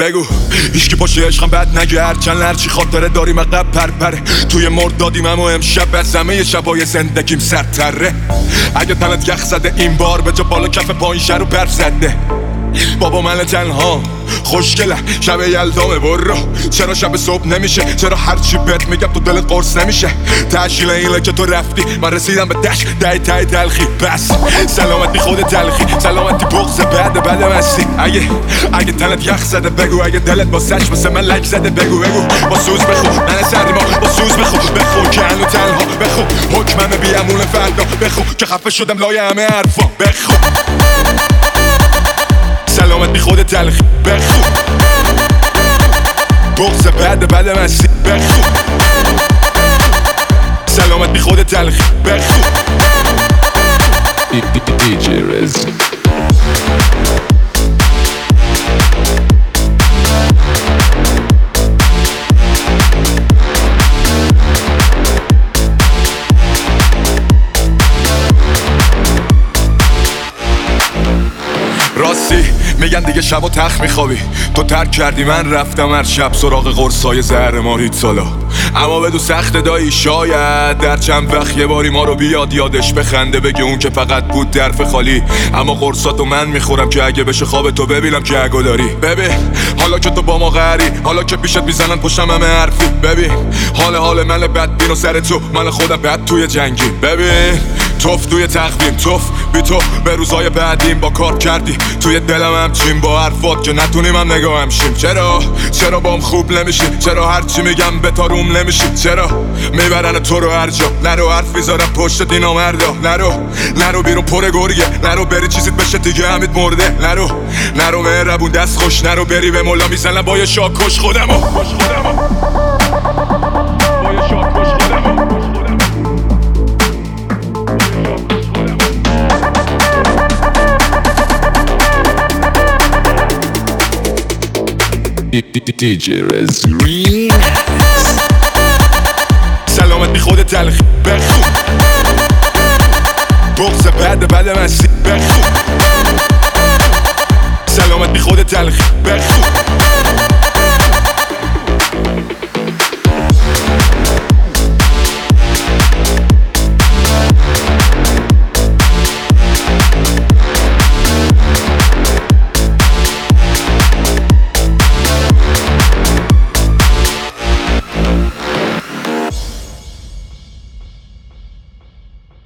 بگو هیچکی پاشه عشقم بد نگه، هرچند هرچی خاطره داریم عقب پرپره. توی مردادیم اما امشب از همه شبای زندگیم سرتره. اگه تنت یخ زده این بار به جا بالا کف پایین شر و برف زده. بابا من تنها خوشگله شب یلدامه برو. چرا شب صبح نمیشه؟ چرا هرچی بهت میگم تو دلت قرص نمیشه؟ تشکیل اینه که تو رفتی من رسیدم به دشت تای تلخی. بس سلامتی خود تلخی، سلامتی بغض بعد مستی. اگه تنت یخ زده بگو، اگه دلت با سچ مثل من لک زده بگو با سوز بخو من سرما با سوز بخو که هنو تنها بخو حکمم بیامون فردا بخو که خفه شدم لای همه حرفا بخو سلامت بی خود تلخی بخو بغض بعد مستی بخو سلامت بی خود تلخی بخو DJ Rez. راستی میگن دیگه شب و تخت میخوابی، تو ترک کردی من رفتم هر شب سراغ قرصای زهر مارید سالا. اما بدو سخت دایی شاید در چند وقت یه باری ما رو بیاد یادش بخنده بگه اون که فقط بود درف خالی. اما قرصاتو من میخورم که اگه بشه خواب تو ببینم که اگو داری. ببین حالا که تو با ما قهری، حالا که پیشت میزنن پشتم همه حرفی. ببین حال من بدبین و سر تو من خودم بد توی جنگی. ببین توف توی تقویم توف بی تو به روزای بعدیم با کار کردی توی دلم همچین با حرفات که نتونیم هم نگاه همشیم. چرا بام خوب نمیشی؟ چرا هرچی میگم به تاروم نمیشی؟ چرا میبرن تو رو هر جا؟ نرو حرف میذارم پشت دینا مردا. نرو بیرون پر گرگه، نرو بری چیزیت بشه دیگه همید مرده. نرو مهربون دست خوش، نرو بری به مولا میزنم با یه شاکش خودمو با یه شاکش خودمو. DJ Rez. سلامت بی خود تلخی بخو بغض بعد مستی بخو سلامت بی خود تلخی